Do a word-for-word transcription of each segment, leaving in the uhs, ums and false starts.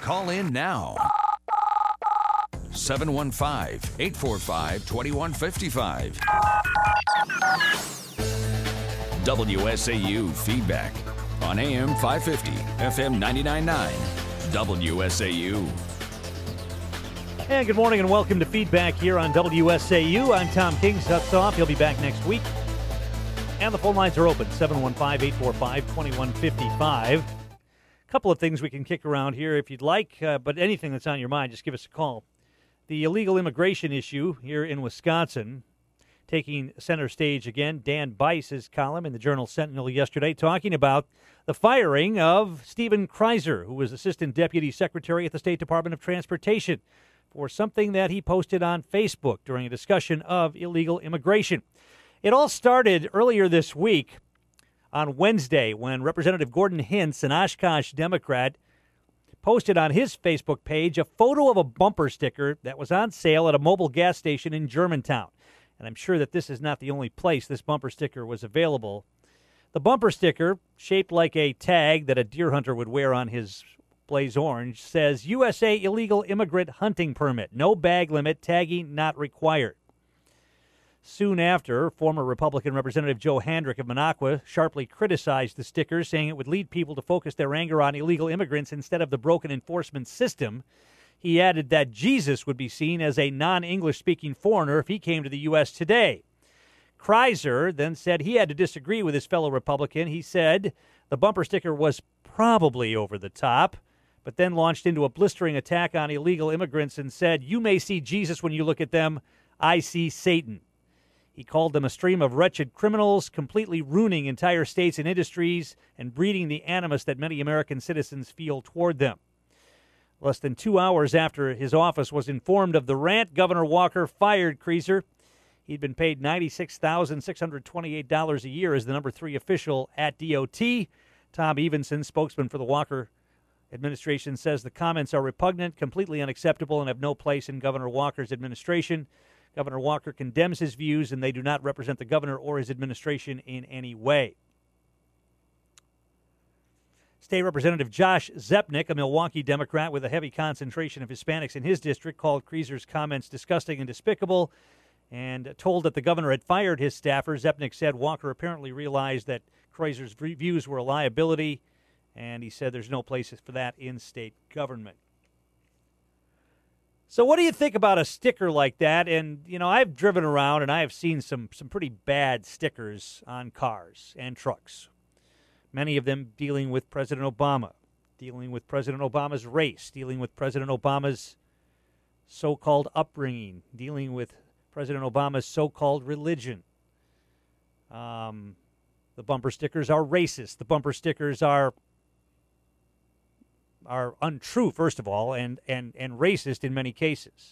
Call in now. seven one five, eight four five, two one five five. W S A U Feedback on A M five fifty, F M ninety-nine point nine. W S A U. And good morning and welcome to Feedback here on W S A U. I'm Tom King. That's off. He'll be back next week. And the phone lines are open, seven one five, eight four five, two one five five. A couple of things we can kick around here if you'd like, uh, but anything that's on your mind, just give us a call. The illegal immigration issue here in Wisconsin, taking center stage again. Dan Bice's column in the Journal Sentinel yesterday talking about the firing of Stephen Kreiser, who was Assistant Deputy Secretary at the State Department of Transportation, for something that he posted on Facebook during a discussion of illegal immigration. It all started earlier this week on Wednesday when Representative Gordon Hintz, an Oshkosh Democrat, posted on his Facebook page a photo of a bumper sticker that was on sale at a mobile gas station in Germantown. And I'm sure that this is not the only place this bumper sticker was available. The bumper sticker, shaped like a tag that a deer hunter would wear on his Blaze Orange, says U S A illegal immigrant hunting permit. No bag limit, tagging not required. Soon after, former Republican Representative Joe Handrick of Minocqua sharply criticized the sticker, saying it would lead people to focus their anger on illegal immigrants instead of the broken enforcement system. He added that Jesus would be seen as a non-English speaking foreigner if he came to the U S today. Kreiser then said he had to disagree with his fellow Republican. He said the bumper sticker was probably over the top, but then launched into a blistering attack on illegal immigrants and said, "You may see Jesus when you look at them. I see Satan." He called them a stream of wretched criminals, completely ruining entire states and industries and breeding the animus that many American citizens feel toward them. Less than two hours after his office was informed of the rant, Governor Walker fired Kreiser. He'd been paid ninety-six thousand six hundred twenty-eight dollars a year as the number three official at D O T. Tom Evenson, spokesman for the Walker administration, says the comments are repugnant, completely unacceptable, and have no place in Governor Walker's administration. Governor Walker condemns his views, and they do not represent the governor or his administration in any way. State Representative Josh Zepnick, a Milwaukee Democrat with a heavy concentration of Hispanics in his district, called Kreiser's comments disgusting and despicable and told that the governor had fired his staffer. Zepnick said Walker apparently realized that Kreiser's views were a liability, and he said there's no place for that in state government. So what do you think about a sticker like that? And, you know, I've driven around and I have seen some, some pretty bad stickers on cars and trucks. Many of them dealing with President Obama, dealing with President Obama's race, dealing with President Obama's so-called upbringing, dealing with President Obama's so-called religion. Um, the bumper stickers are racist. The bumper stickers are are untrue, first of all, and, and, and racist in many cases.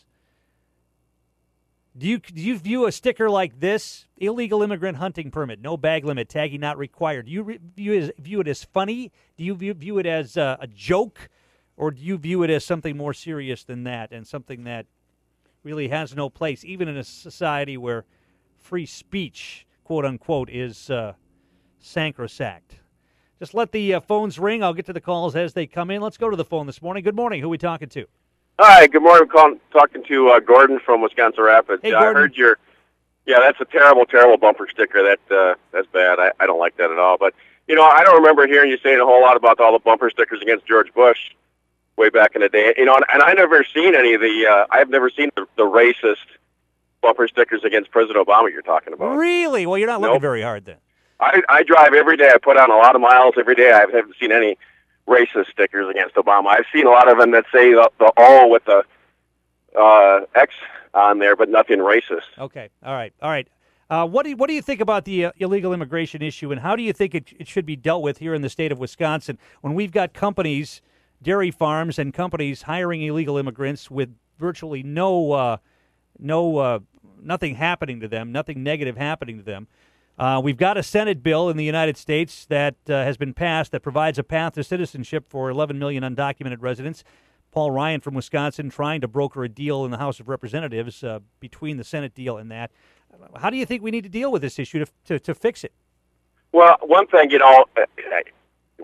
Do you do you view a sticker like this, illegal immigrant hunting permit, no bag limit, tagging not required, do you re- view, it as, view it as funny? Do you view, view it as uh, a joke? Or do you view it as something more serious than that and something that really has no place, even in a society where free speech, quote unquote, is uh, sacrosanct? Just let the uh, phones ring. I'll get to the calls as they come in. Let's go to the phone this morning. Good morning. Who are we talking to? Hi, good morning. I'm calling, talking to uh, Gordon from Wisconsin Rapids. Hey, uh, Gordon. I heard your, yeah, that's a terrible, terrible bumper sticker. That uh, That's bad. I, I don't like that at all. But, you know, I don't remember hearing you saying a whole lot about all the bumper stickers against George Bush way back in the day. You know, and, and I never seen any of the, uh, I've never seen the, the racist bumper stickers against President Obama you're talking about. Really? Well, you're not looking Nope. very hard then. I, I drive every day. I put on a lot of miles every day. I haven't seen any racist stickers against Obama. I've seen a lot of them that say the, the O with the uh, X on there, but nothing racist. Okay. All right. All right. Uh, what do you, what do you think about the uh, illegal immigration issue, and how do you think it, it should be dealt with here in the state of Wisconsin when we've got companies, dairy farms, and companies hiring illegal immigrants with virtually no uh, no uh, nothing happening to them, nothing negative happening to them? Uh, we've got a Senate bill in the United States that uh, has been passed that provides a path to citizenship for eleven million undocumented residents. Paul Ryan from Wisconsin trying to broker a deal in the House of Representatives uh, between the Senate deal and that. How do you think we need to deal with this issue to, to, to fix it? Well, one thing, you know,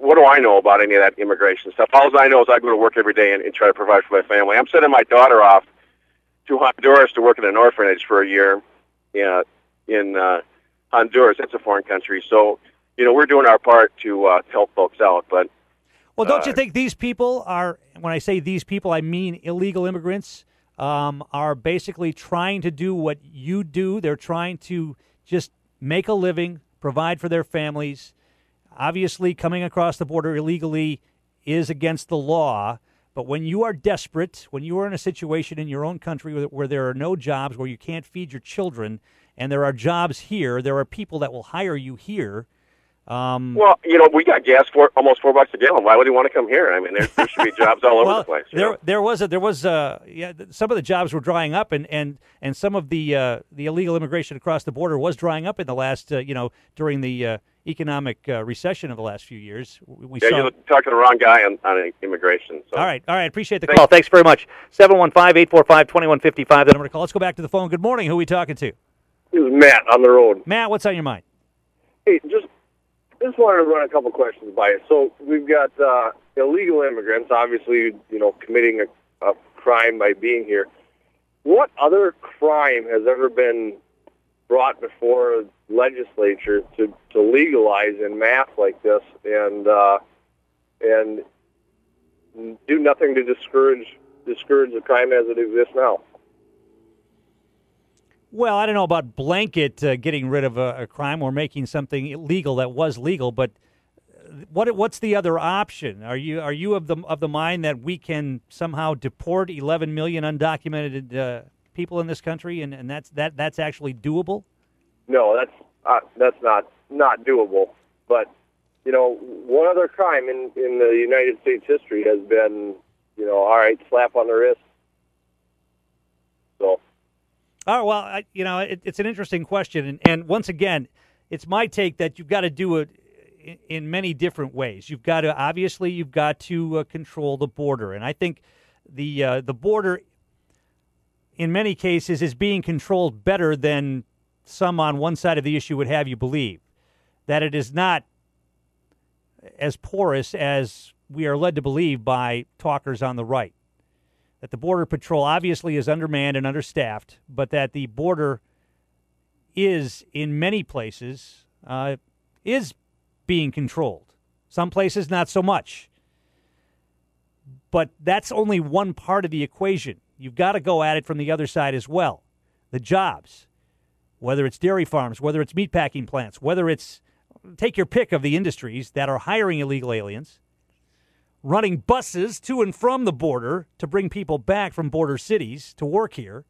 what do I know about any of that immigration stuff? All I know is I go to work every day and, and try to provide for my family. I'm sending my daughter off to Honduras to work in an orphanage for a year. Yeah, in uh, Honduras, it's a foreign country. So, you know, we're doing our part to uh, help folks out. But well, don't uh, you think these people are? When I say these people, I mean illegal immigrants. Um, are basically trying to do what you do. They're trying to just make a living, provide for their families. Obviously, coming across the border illegally is against the law. But when you are desperate, when you are in a situation in your own country where, where there are no jobs, where you can't feed your children, and there are jobs here, there are people that will hire you here. Um, well, you know, we got gas for almost four bucks a gallon. Why would he want to come here? I mean, there, there should be jobs all over well, the place. There, know? there was a, there was a, yeah, some of the jobs were drying up, and, and, and some of the uh, the illegal immigration across the border was drying up in the last, uh, you know, during the uh, economic uh, recession of the last few years. We yeah, saw... you're talking to the wrong guy on, on immigration. So. All right, all right. Appreciate the Thanks. call. Thanks very much. seven one five, eight four five, two one five five, the number to call. Let's go back to the phone. Good morning. Who are we talking to? This is Matt on the road. Matt, what's on your mind? Hey, just just wanted to run a couple questions by you. So we've got uh, illegal immigrants, obviously, you know, committing a, a crime by being here. What other crime has ever been brought before legislature to, to legalize in mass like this and uh, and do nothing to discourage discourage the crime as it exists now? Well, I don't know about blanket uh, getting rid of a, a crime or making something illegal that was legal, but what what's the other option? Are you are you of the of the mind that we can somehow deport eleven million undocumented uh, people in this country, and, and that's that that's actually doable? No, that's uh, that's not not doable. But you know, one other crime in in the United States history has been, you know, all right, slap on the wrist. So. Oh, well, I, you know, it, it's an interesting question. And, and once again, it's my take that you've got to do it in, in many different ways. You've got to, obviously, you've got to uh, control the border. And I think the uh, the border, in many cases, is being controlled better than some on one side of the issue would have you believe. That it is not as porous as we are led to believe by talkers on the right. That the Border Patrol obviously is undermanned and understaffed, but that the border is, in many places, uh, is being controlled. Some places, not so much. But that's only one part of the equation. You've got to go at it from the other side as well. The jobs, whether it's dairy farms, whether it's meatpacking plants, whether it's, take your pick of the industries that are hiring illegal aliens, running buses to and from the border to bring people back from border cities to work here.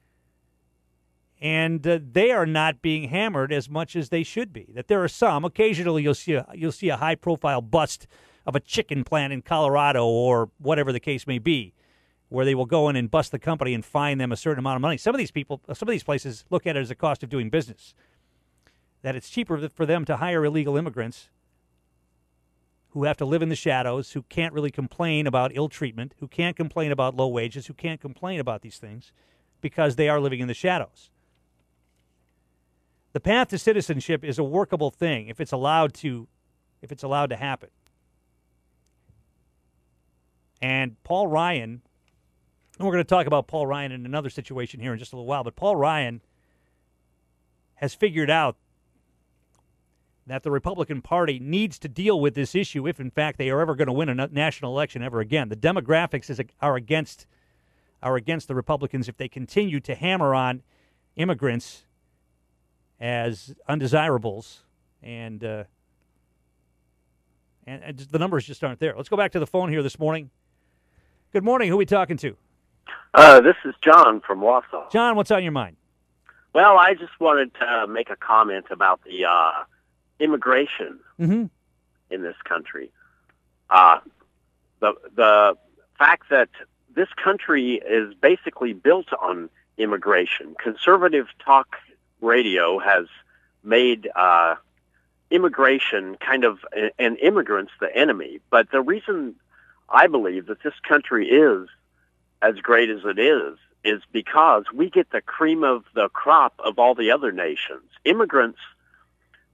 And uh, they are not being hammered as much as they should be. That there are some, occasionally you'll see a, you'll see a high-profile bust of a chicken plant in Colorado or whatever the case may be, where they will go in and bust the company and fine them a certain amount of money. Some of these people, some of these places look at it as a cost of doing business, that it's cheaper for them to hire illegal immigrants who have to live in the shadows, who can't really complain about ill treatment, who can't complain about low wages, who can't complain about these things because they are living in the shadows. The path to citizenship is a workable thing if it's allowed to, if it's allowed to happen. And Paul Ryan, and we're going to talk about Paul Ryan in another situation here in just a little while, but Paul Ryan has figured out that the Republican Party needs to deal with this issue if, in fact, they are ever going to win a national election ever again. The demographics is, are against are against the Republicans if they continue to hammer on immigrants as undesirables, and, uh, and, and the numbers just aren't there. Let's go back to the phone here this morning. Good morning. Who are we talking to? Uh, this is John from Wausau. John, what's on your mind? Well, I just wanted to make a comment about the uh, immigration mm-hmm. in this country. Uh, the the fact that this country is basically built on immigration. Conservative talk radio has made uh, immigration kind of, and immigrants the enemy. But the reason I believe that this country is as great as it is is because we get the cream of the crop of all the other nations. Immigrants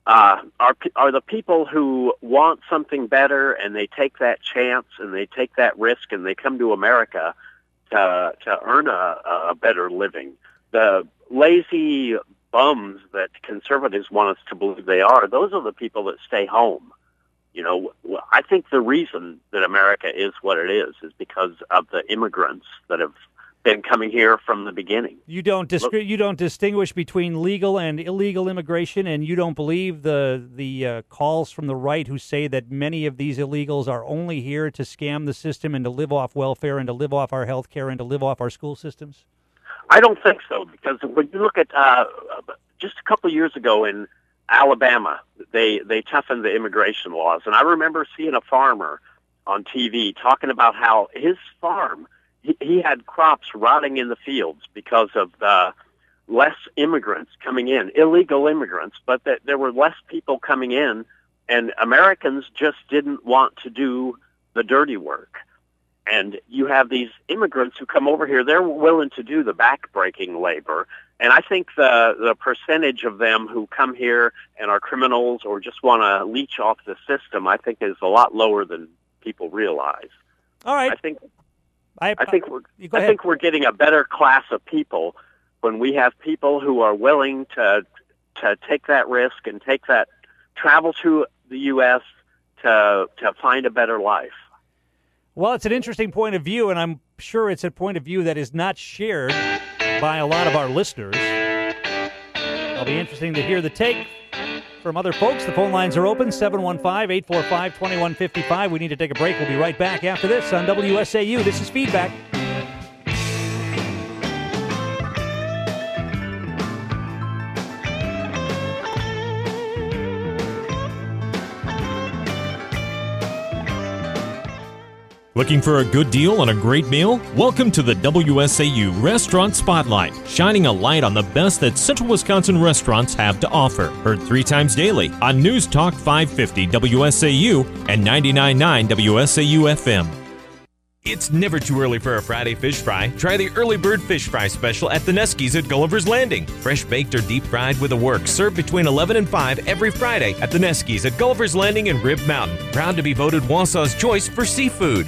uh, are are the people who want something better, and they take that chance and they take that risk and they come to America to to earn a, a better living. The lazy bums that conservatives want us to believe they are, those are the people that stay home. You know, I think the reason that America is what it is is because of the immigrants that have been coming here from the beginning. You don't dis- you don't distinguish between legal and illegal immigration, and you don't believe the the uh, calls from the right who say that many of these illegals are only here to scam the system and to live off welfare and to live off our health care and to live off our school systems? I don't think so, because when you look at uh, just a couple of years ago in Alabama, they they toughened the immigration laws, and I remember seeing a farmer on T V talking about how his farm, he, he had crops rotting in the fields because of uh, less immigrants coming in, illegal immigrants, but that there were less people coming in, and Americans just didn't want to do the dirty work. And you have these immigrants who come over here, they're willing to do the back-breaking labor. And I think the the percentage of them who come here and are criminals or just want to leech off the system, I think is a lot lower than people realize. All right. I think I, I think we're go I ahead. think we're getting a better class of people when we have people who are willing to to take that risk and take that travel to the U S to to find a better life. Well, it's an interesting point of view, and I'm sure it's a point of view that is not shared by a lot of our listeners. It'll be interesting to hear the take from other folks. The phone lines are open, seven one five, eight four five, two one five five. We need to take a break. We'll be right back after this on W S A U. This is Feedback. Looking for a good deal on a great meal? Welcome to the W S A U Restaurant Spotlight, shining a light on the best that Central Wisconsin restaurants have to offer. Heard three times daily on News Talk five fifty W S A U and ninety-nine point nine W S A U F M. It's never too early for a Friday fish fry. Try the Early Bird Fish Fry Special at the Neskis at Gulliver's Landing. Fresh baked or deep fried with a work, served between eleven and five every Friday at the Neskis at Gulliver's Landing in Rib Mountain. Proud to be voted Wausau's Choice for seafood.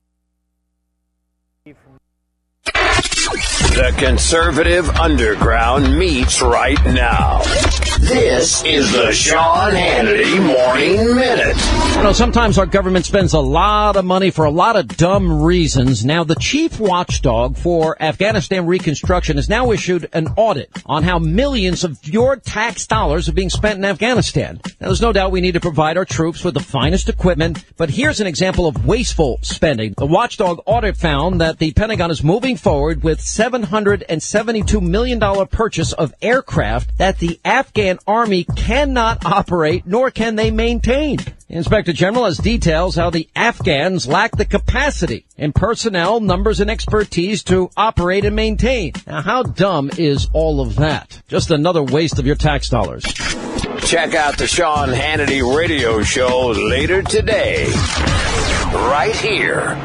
The conservative underground meets right now. This is the Sean Hannity Morning Minute. You know, sometimes our government spends a lot of money for a lot of dumb reasons. Now, the chief watchdog for Afghanistan reconstruction has now issued an audit on how millions of your tax dollars are being spent in Afghanistan. Now, there's no doubt we need to provide our troops with the finest equipment, but here's an example of wasteful spending. The watchdog audit found that the Pentagon is moving forward with seven hundred seventy-two million dollars purchase of aircraft that the Afghan Army cannot operate, nor can they maintain. The Inspector General has details how the Afghans lack the capacity in personnel, numbers, and expertise to operate and maintain. Now, how dumb is all of that? Just another waste of your tax dollars. Check out the Sean Hannity radio show later today, right here.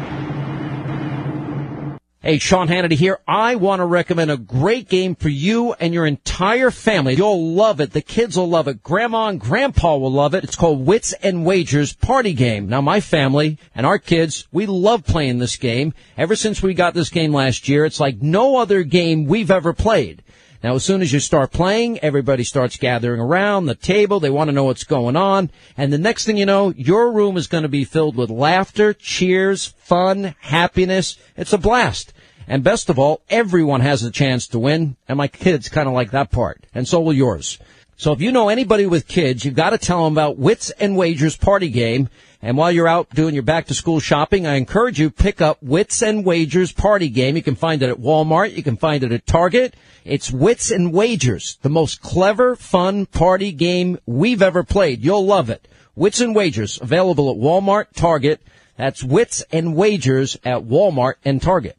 Hey, Sean Hannity here. I want to recommend a great game for you and your entire family. You'll love it. The kids will love it. Grandma and Grandpa will love it. It's called Wits and Wagers Party Game. Now, my family and our kids, we love playing this game. Ever since we got this game last year, it's like no other game we've ever played. Now, as soon as you start playing, everybody starts gathering around the table. They want to know what's going on. And the next thing you know, your room is going to be filled with laughter, cheers, fun, happiness. It's a blast. And best of all, everyone has a chance to win. And my kids kind of like that part. And so will yours. So if you know anybody with kids, you've got to tell them about Wits and Wagers Party Game. And while you're out doing your back-to-school shopping, I encourage you to pick up Wits and Wagers Party Game. You can find it at Walmart. You can find it at Target. It's Wits and Wagers, the most clever, fun party game we've ever played. You'll love it. Wits and Wagers, available at Walmart, Target. That's Wits and Wagers at Walmart and Target.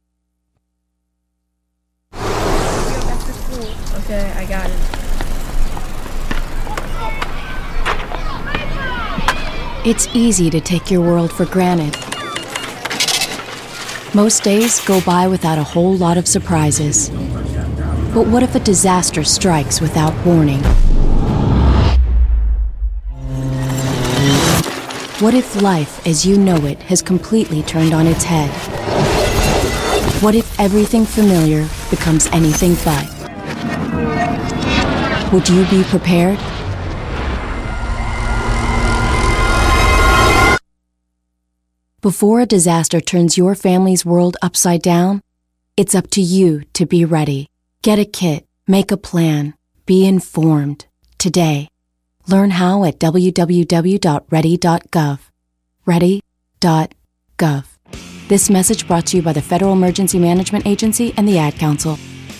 Okay, I got it. It's easy to take your world for granted. Most days go by without a whole lot of surprises. But what if a disaster strikes without warning? What if life as you know it has completely turned on its head? What if everything familiar becomes anything but? Would you be prepared? Before a disaster turns your family's world upside down, it's up to you to be ready. Get a kit, make a plan, be informed today. Learn how at w w w dot ready dot gov. ready dot gov. This message brought to you by the Federal Emergency Management Agency and the Ad Council.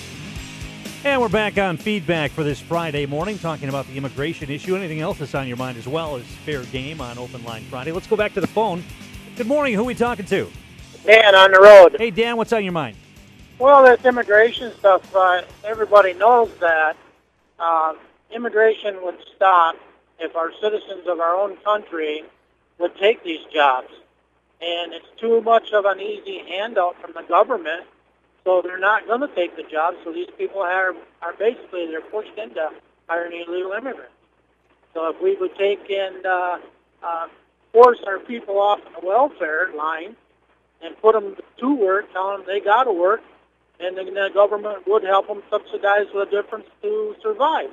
And we're back on feedback for this Friday morning, talking about the immigration issue. Anything else that's on your mind as well is fair game on Open Line Friday. Let's go back to the phone. Good morning. Who are we talking to? Dan on the road. Hey, Dan, what's on your mind? Well, this immigration stuff, uh, everybody knows that uh, immigration would stop if our citizens of our own country would take these jobs. And it's too much of an easy handout from the government, so they're not going to take the jobs. So these people are, are basically, they're pushed into hiring illegal immigrants. So if we would take and uh, uh, force our people off the welfare line and put them to work, tell them they got to work, and then the government would help them subsidize the difference to survive.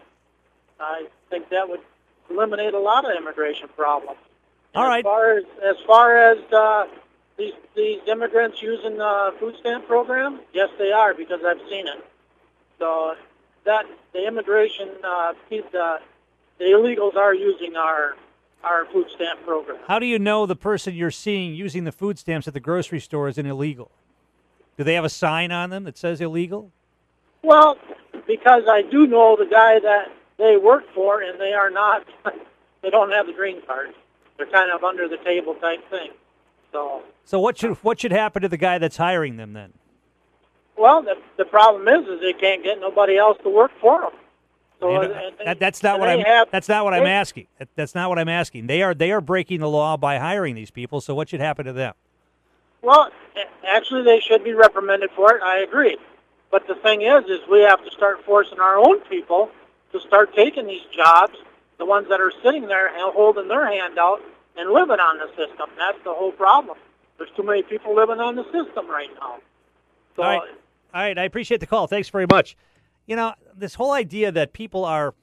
I think that would eliminate a lot of immigration problems. All right. As far as, as, far as uh, these, these immigrants using the food stamp program, yes, they are, because I've seen it. So that the immigration, uh, the, the illegals are using our our food stamp program. How do you know the person you're seeing using the food stamps at the grocery store is an illegal? Do they have a sign on them that says illegal? Well, because I do know the guy that they work for, and they are not, they don't have the green card. They're kind of under the table type thing. So So what should what should happen to the guy that's hiring them then? Well, the, the problem is, is they can't get nobody else to work for them. So You know, and they, that, that's not what they I'm. have- that's not what I'm they- asking. That, that's not what I'm asking. They are they are breaking the law by hiring these people. So what should happen to them? Well, a- actually, they should be reprimanded for it. I agree. But the thing is, is we have to start forcing our own people to start taking these jobs, the ones that are sitting there and holding their hand out and living on the system. That's the whole problem. There's too many people living on the system right now. So, All right. All right. I appreciate the call. Thanks very much. You know, this whole idea that people are,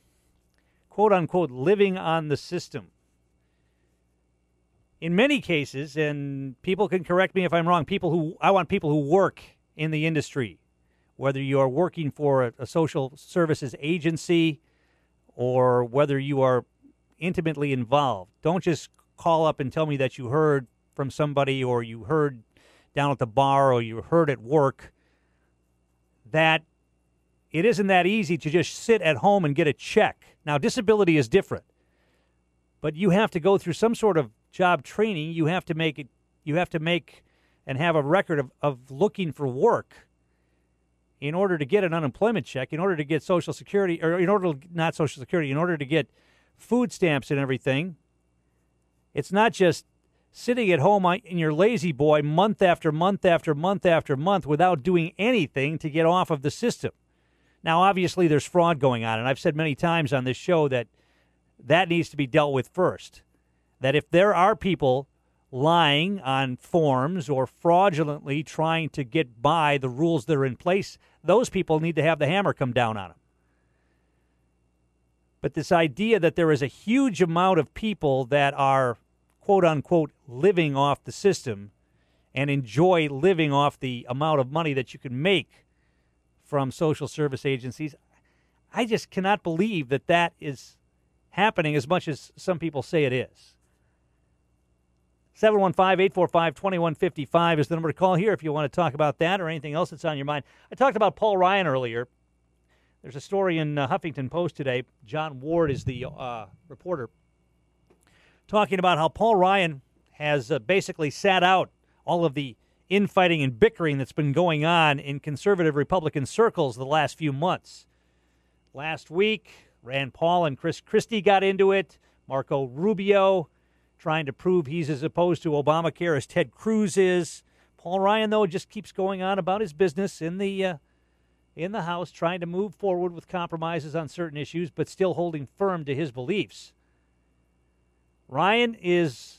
quote unquote, living on the system. In many cases, and people can correct me if I'm wrong, people who I want people who work in the industry, whether you are working for a, a social services agency or whether you are intimately involved. Don't just call up and tell me that you heard from somebody or you heard down at the bar or you heard at work that it isn't that easy to just sit at home and get a check. Now, disability is different, but you have to go through some sort of job training. You have to make it. You have to make and have a record of, of looking for work in order to get an unemployment check, in order to get Social Security, or in order to, not Social Security, in order to get food stamps and everything. It's not just sitting at home in your lazy boy month after month after month after month without doing anything to get off of the system. Now, obviously, there's fraud going on, and I've said many times on this show that that needs to be dealt with first. That if there are people lying on forms or fraudulently trying to get by the rules that are in place, those people need to have the hammer come down on them. But this idea that there is a huge amount of people that are, quote-unquote, living off the system and enjoy living off the amount of money that you can make from social service agencies, I just cannot believe that that is happening as much as some people say it is. seven one five, eight four five, two one five five is the number to call here if you want to talk about that or anything else that's on your mind. I talked about Paul Ryan earlier. There's a story in uh, Huffington Post today. John Ward is the uh, reporter, talking about how Paul Ryan has uh, basically sat out all of the infighting and bickering that's been going on in conservative Republican circles the last few months. Last week, Rand Paul and Chris Christie got into it. Marco Rubio trying to prove he's as opposed to Obamacare as Ted Cruz is. Paul Ryan, though, just keeps going on about his business in the uh, in the House, trying to move forward with compromises on certain issues, but still holding firm to his beliefs. Ryan is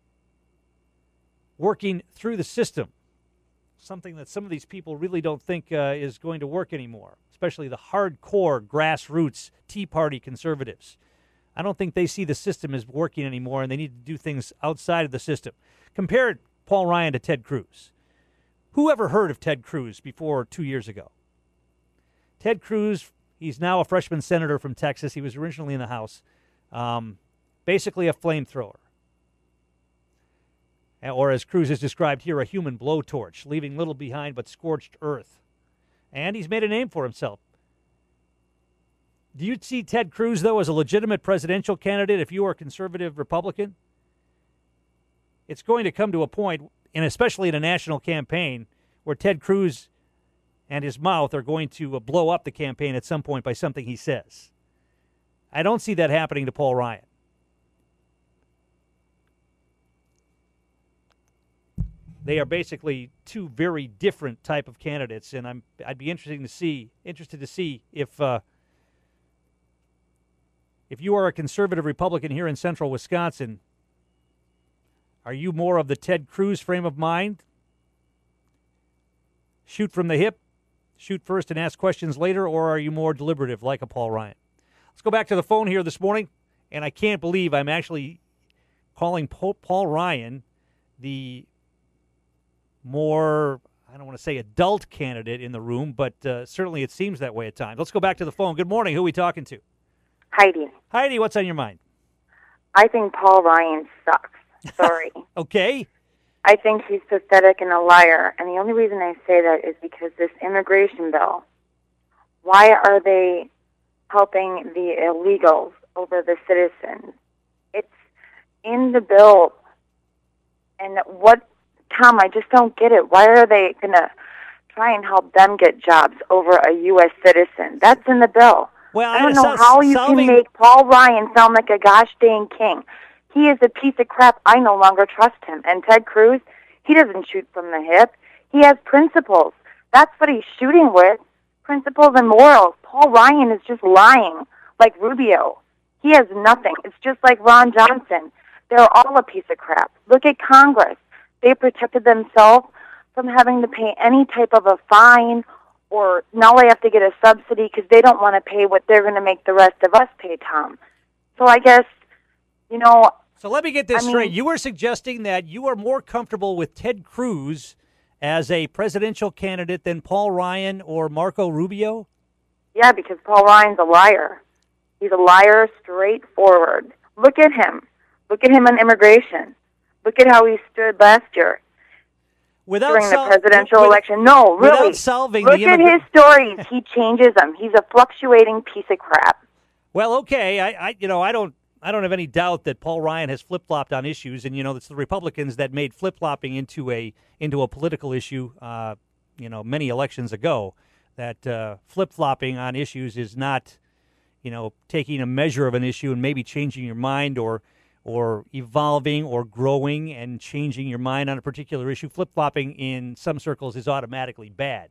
working through the system, something that some of these people really don't think uh, is going to work anymore, especially the hardcore grassroots Tea Party conservatives. I don't think they see the system as working anymore, and they need to do things outside of the system. Compare Paul Ryan to Ted Cruz. Who ever heard of Ted Cruz before two years ago? Ted Cruz, he's now a freshman senator from Texas. He was originally in the House. Um, basically a flamethrower. Or as Cruz is described here, a human blowtorch, leaving little behind but scorched earth. And he's made a name for himself. Do you see Ted Cruz, though, as a legitimate presidential candidate if you are a conservative Republican? It's going to come to a point, and especially in a national campaign, where Ted Cruz and his mouth are going to blow up the campaign at some point by something he says. I don't see that happening to Paul Ryan. They are basically two very different type of candidates, and I'm I'd be interested to see interested to see if uh, if you are a conservative Republican here in central Wisconsin, are you more of the Ted Cruz frame of mind? Shoot from the hip, shoot first and ask questions later, or are you more deliberative like a Paul Ryan? Let's go back to the phone here this morning, and I can't believe I'm actually calling Paul Ryan the more, I don't want to say adult candidate in the room, but uh, certainly it seems that way at times. Let's go back to the phone. Good morning. Who are we talking to? Heidi. Heidi, what's on your mind? I think Paul Ryan sucks. Sorry. Okay. I think he's pathetic and a liar. And the only reason I say that is because this immigration bill, why are they helping the illegals over the citizens? It's in the bill. And what, Tom, I just don't get it. Why are they going to try and help them get jobs over a U S citizen? That's in the bill. Well, I don't know how you solving... can make Paul Ryan sound like a gosh dang king. He is a piece of crap. I no longer trust him. And Ted Cruz, he doesn't shoot from the hip. He has principles. That's what he's shooting with, principles and morals. Paul Ryan is just lying, like Rubio. He has nothing. It's just like Ron Johnson. They're all a piece of crap. Look at Congress. They protected themselves from having to pay any type of a fine, or now they have to get a subsidy because they don't want to pay what they're going to make the rest of us pay, Tom. So I guess, you know... So let me get this I straight. mean, you were suggesting that you are more comfortable with Ted Cruz as a presidential candidate than Paul Ryan or Marco Rubio? Yeah, because Paul Ryan's a liar. He's a liar straightforward. Look at him. Look at him on immigration. Look at how he stood last year. Without during sol- the presidential with, election. No, really. Without solving Look the at immig- his stories. He changes them. He's a fluctuating piece of crap. Well, okay. I, I, you know, I don't, I don't have any doubt that Paul Ryan has flip-flopped on issues, and you know, it's the Republicans that made flip-flopping into a into a political issue. Uh, you know, many elections ago, that uh, flip-flopping on issues is not, you know, taking a measure of an issue and maybe changing your mind, or or evolving or growing and changing your mind on a particular issue. Flip-flopping in some circles is automatically bad,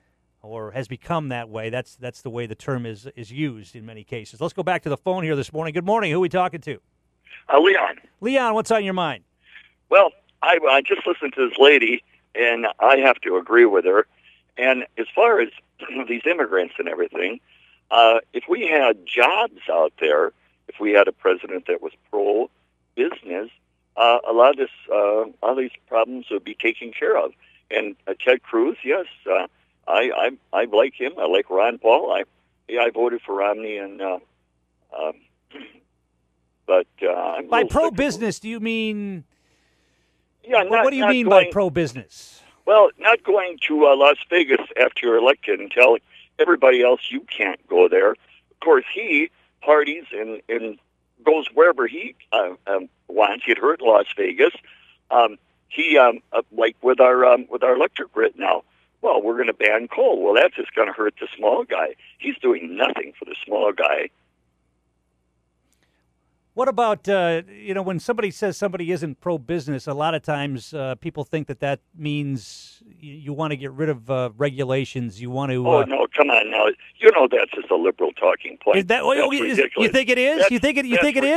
or has become that way. That's that's the way the term is is used in many cases. Let's go back to the phone here this morning. Good morning. Who are we talking to? Uh, Leon. Leon, what's on your mind? Well, I, I just listened to this lady, and I have to agree with her. And as far as these immigrants and everything, uh, if we had jobs out there, if we had a president that was pro-business, uh, a lot of this, uh, a lot of these problems would be taken care of. And uh, Ted Cruz, yes, uh, I, I I like him. I like Ron Paul. I yeah, I voted for Romney, and uh, um, but uh, I'm by pro-business, do you mean? Yeah, what, not, what do you not mean going, by pro-business? Well, not going to uh, Las Vegas after you're elected and tell everybody else you can't go there. Of course, he parties and, and goes wherever he uh, um, wants. You'd heard Las Vegas. Um, he um, uh, like with our um, with our electric grid now. Well, we're going to ban coal. Well, that's just going to hurt the small guy. He's doing nothing for the small guy. What about, uh, you know, when somebody says somebody isn't pro-business, a lot of times uh, people think that that means you, you want to get rid of uh, regulations. You want to... Oh, uh, no, come on now. You know that's just a liberal talking point. Is that, that's is, ridiculous. you think it is? That's, you think it, you think it ri- is?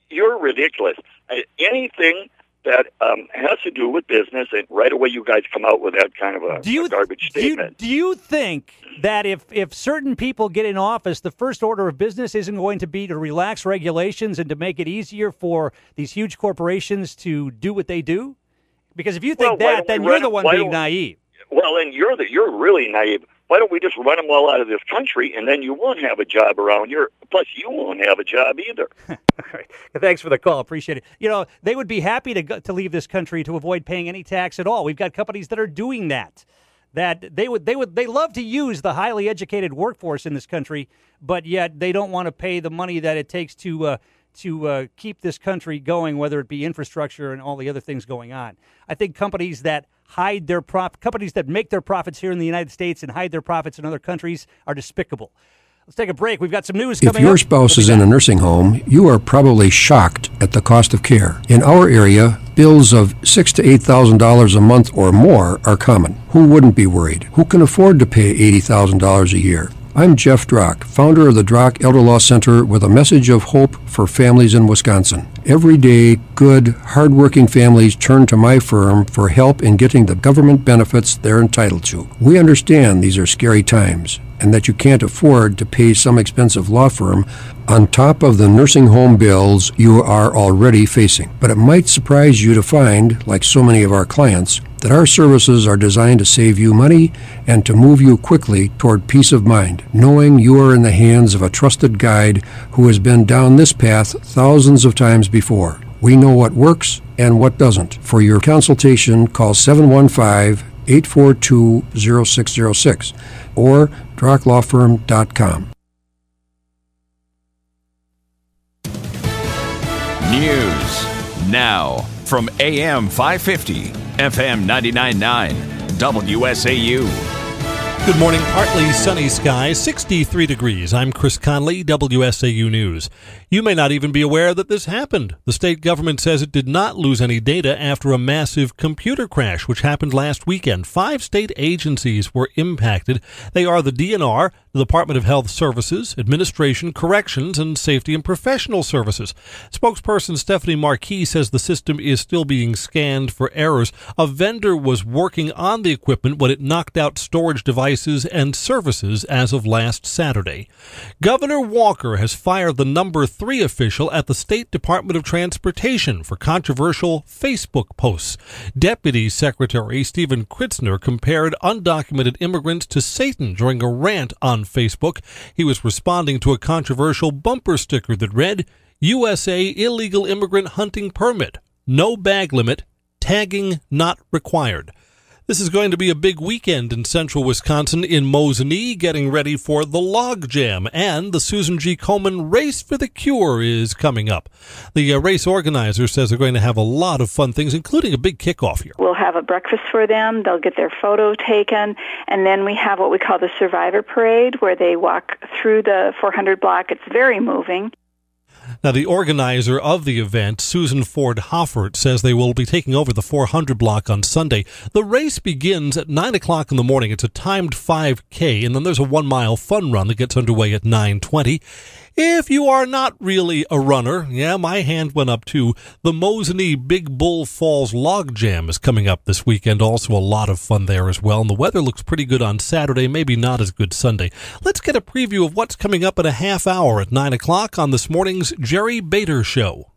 you're ridiculous. Uh, anything that um, has to do with business, and right away you guys come out with that kind of a, do you, a garbage do you, statement. Do you think that if, if certain people get in office, the first order of business isn't going to be to relax regulations and to make it easier for these huge corporations to do what they do? Because if you think well, that, then you're the one being naive. Well, then you're the, you're really naive. Why don't we just run them all out of this country, and then you won't have a job around here. Plus, you won't have a job either. All right. Thanks for the call. Appreciate it. You know, they would be happy to go, to leave this country to avoid paying any tax at all. We've got companies that are doing that. That they would they would they love to use the highly educated workforce in this country, but yet they don't want to pay the money that it takes to uh, to uh, keep this country going, whether it be infrastructure and all the other things going on. I think companies that hide their prop companies that make their profits here in the United States and hide their profits in other countries are despicable. Let's take a break. We've got some news coming up. If your spouse is in a nursing home, you are probably shocked at the cost of care. In our area, bills of six to eight thousand dollars a month or more are common. Who wouldn't be worried? Who can afford to pay eighty thousand dollars a year? I'm Jeff Drock, founder of the Drock Elder Law Center, with a message of hope for families in Wisconsin. Every day, good, hardworking families turn to my firm for help in getting the government benefits they're entitled to. We understand these are scary times, and that you can't afford to pay some expensive law firm on top of the nursing home bills you are already facing. But it might surprise you to find, like so many of our clients, that our services are designed to save you money and to move you quickly toward peace of mind, knowing you are in the hands of a trusted guide who has been down this path thousands of times before. We know what works and what doesn't. For your consultation, call seven one five, eight four two, zero six zero six or drock law firm dot com. News now from A M five fifty, F M ninety-nine point nine, W S A U. Good morning. Partly sunny skies, sixty-three degrees. I'm Chris Conley, W S A U News. You may not even be aware that this happened. The state government says it did not lose any data after a massive computer crash, which happened last weekend. Five state agencies were impacted. They are the D N R, the Department of Health Services, Administration, Corrections, and Safety and Professional Services. Spokesperson Stephanie Marquis says the system is still being scanned for errors. A vendor was working on the equipment when it knocked out storage devices and services as of last Saturday. Governor Walker has fired the number three official at the State Department of Transportation for controversial Facebook posts. Deputy Secretary Stephen Kritzner compared undocumented immigrants to Satan during a rant on Facebook. He was responding to a controversial bumper sticker that read, U S A illegal immigrant hunting permit, no bag limit, tagging not required. This is going to be a big weekend in central Wisconsin in Mosinee, getting ready for the Log Jam, and the Susan G. Komen Race for the Cure is coming up. The uh, race organizer says they're going to have a lot of fun things, including a big kickoff here. We'll have a breakfast for them. They'll get their photo taken, and then we have what we call the Survivor Parade, where they walk through the four hundred block. It's very moving. Now, the organizer of the event, Susan Ford Hoffert, says they will be taking over the four hundred block on Sunday. The race begins at nine o'clock in the morning. It's a timed five K, and then there's a one-mile fun run that gets underway at nine twenty. If you are not really a runner, yeah, my hand went up too. The Mosinee Big Bull Falls Log Jam is coming up this weekend. Also a lot of fun there as well. And the weather looks pretty good on Saturday, maybe not as good Sunday. Let's get a preview of what's coming up in a half hour at nine o'clock on this morning's Jerry Bader Show.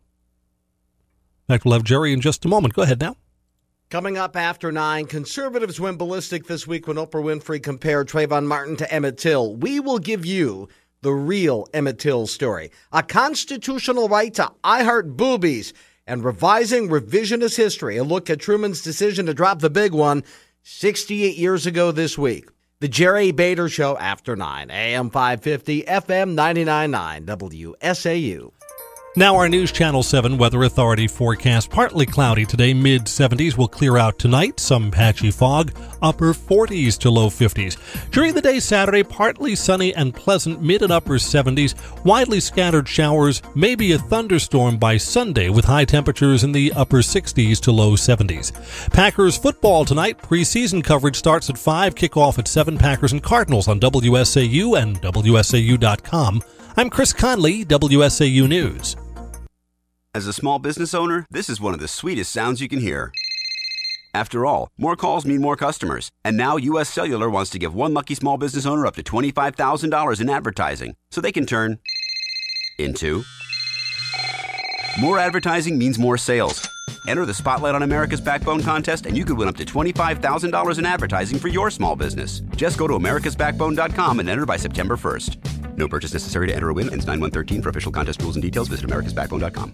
In fact, we'll have Jerry in just a moment. Go ahead now. Coming up after nine, conservatives went ballistic this week when Oprah Winfrey compared Trayvon Martin to Emmett Till. We will give you the real Emmett Till story. A constitutional right to I Heart Boobies and revising revisionist history. A look at Truman's decision to drop the big one sixty-eight years ago this week. The Jerry Bader Show after nine, A M five fifty, F M ninety-nine point nine, W S A U. Now our News Channel seven Weather Authority forecast. Partly cloudy today, mid seventies will clear out tonight. Some patchy fog, upper forties to low fifties. During the day Saturday, partly sunny and pleasant, mid and upper seventies. Widely scattered showers, maybe a thunderstorm by Sunday with high temperatures in the upper sixties to low seventies. Packers football tonight. Preseason coverage starts at five, kickoff at seven. Packers and Cardinals on W S A U and W S A U dot com. I'm Chris Conley, W S A U News. As a small business owner, this is one of the sweetest sounds you can hear. After all, more calls mean more customers. And now U S Cellular wants to give one lucky small business owner up to twenty-five thousand dollars in advertising so they can turn into... More advertising means more sales. Enter the Spotlight on America's Backbone contest and you could win up to twenty-five thousand dollars in advertising for your small business. Just go to americas backbone dot com and enter by September first. No purchase necessary to enter or win. Ends nine one thirteen. For official contest rules and details, visit americas backbone dot com.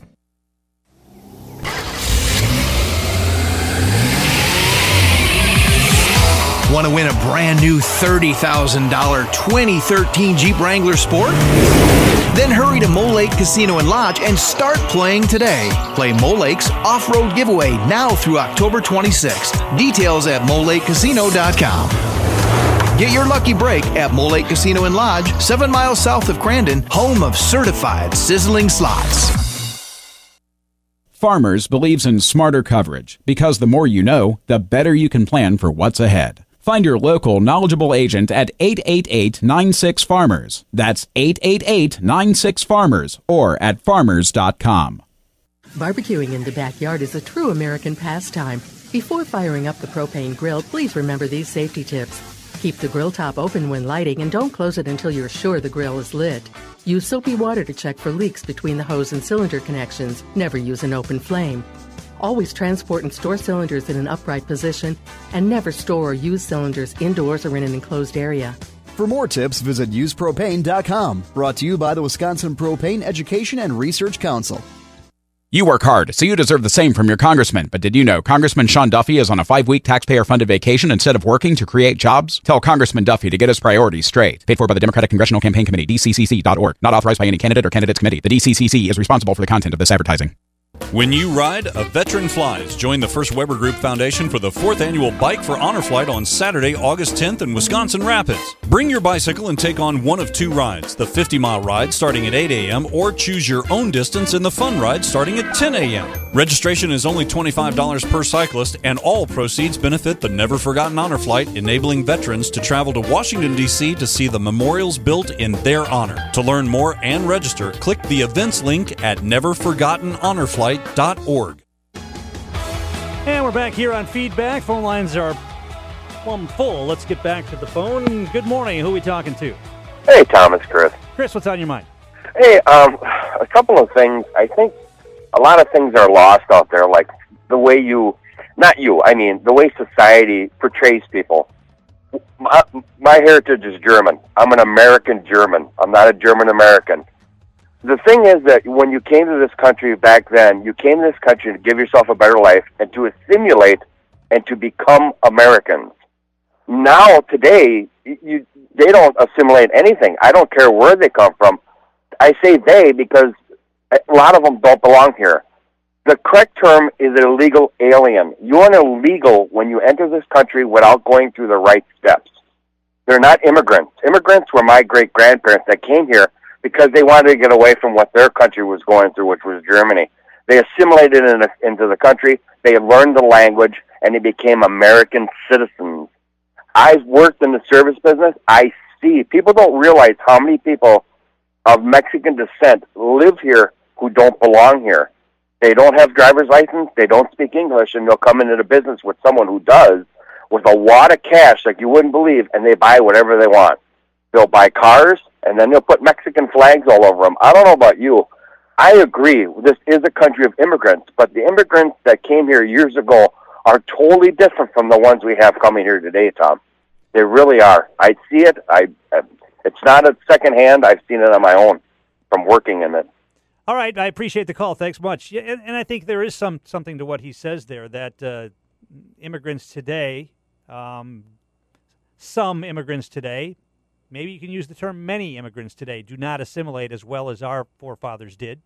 Want to win a brand new thirty thousand dollars twenty thirteen Jeep Wrangler Sport? Then hurry to Mole Lake Casino and Lodge and start playing today. Play Mole Lake's off-road giveaway now through October twenty-sixth. Details at mole lake casino dot com. Get your lucky break at Mole Lake Casino and Lodge, seven miles south of Crandon, home of certified sizzling slots. Farmers believes in smarter coverage because the more you know, the better you can plan for what's ahead. Find your local knowledgeable agent at eight eight eight, nine six, farmers. That's eight eight eight, nine six, farmers or at farmers dot com. Barbecuing in the backyard is a true American pastime. Before firing up the propane grill, please remember these safety tips. Keep the grill top open when lighting and don't close it until you're sure the grill is lit. Use soapy water to check for leaks between the hose and cylinder connections. Never use an open flame. Always transport and store cylinders in an upright position, and never store or use cylinders indoors or in an enclosed area. For more tips, visit use propane dot com. Brought to you by the Wisconsin Propane Education and Research Council. You work hard, so you deserve the same from your congressman. But did you know Congressman Sean Duffy is on a five-week taxpayer-funded vacation instead of working to create jobs? Tell Congressman Duffy to get his priorities straight. Paid for by the Democratic Congressional Campaign Committee, D C C C dot org. Not authorized by any candidate or candidates committee. The D C C C is responsible for the content of this advertising. When you ride, a veteran flies. Join the First Weber Group Foundation for the fourth annual Bike for Honor Flight on Saturday, August tenth in Wisconsin Rapids. Bring your bicycle and take on one of two rides, the fifty-mile ride starting at eight a.m. or choose your own distance in the fun ride starting at ten a.m. Registration is only twenty-five dollars per cyclist, and all proceeds benefit the Never Forgotten Honor Flight, enabling veterans to travel to Washington, D C to see the memorials built in their honor. To learn more and register, click the events link at never forgotten honor flight dot org. And we're back here on Feedback. Phone lines are plumb full. Let's get back to the phone. Good morning. Who are we talking to? Hey, Thomas, Chris. Chris, what's on your mind? Hey, um, a couple of things. I think a lot of things are lost out there, like the way you, not you, I mean, the way society portrays people. My, my heritage is German. I'm an American German. I'm not a German American. The thing is that when you came to this country back then, you came to this country to give yourself a better life and to assimilate and to become Americans. Now, today, you, they don't assimilate anything. I don't care where they come from. I say they because a lot of them don't belong here. The correct term is an illegal alien. You're an illegal when you enter this country without going through the right steps. They're not immigrants. Immigrants were my great-grandparents that came here because they wanted to get away from what their country was going through, which was Germany. They assimilated in a, into the country, they learned the language, and they became American citizens. I've worked in the service business. I see. People don't realize how many people of Mexican descent live here who don't belong here. They don't have driver's license, they don't speak English, and they'll come into the business with someone who does, with a wad of cash like you wouldn't believe, and they buy whatever they want. They'll buy cars, and then they'll put Mexican flags all over them. I don't know about you. I agree. This is a country of immigrants, but the immigrants that came here years ago are totally different from the ones we have coming here today, Tom. They really are. I see it. I. It's not at secondhand. I've seen it on my own from working in it. All right. I appreciate the call. Thanks much. Yeah, and, and I think there is some something to what he says there, that uh, immigrants today, um, some immigrants today, maybe you can use the term many immigrants today, do not assimilate as well as our forefathers did.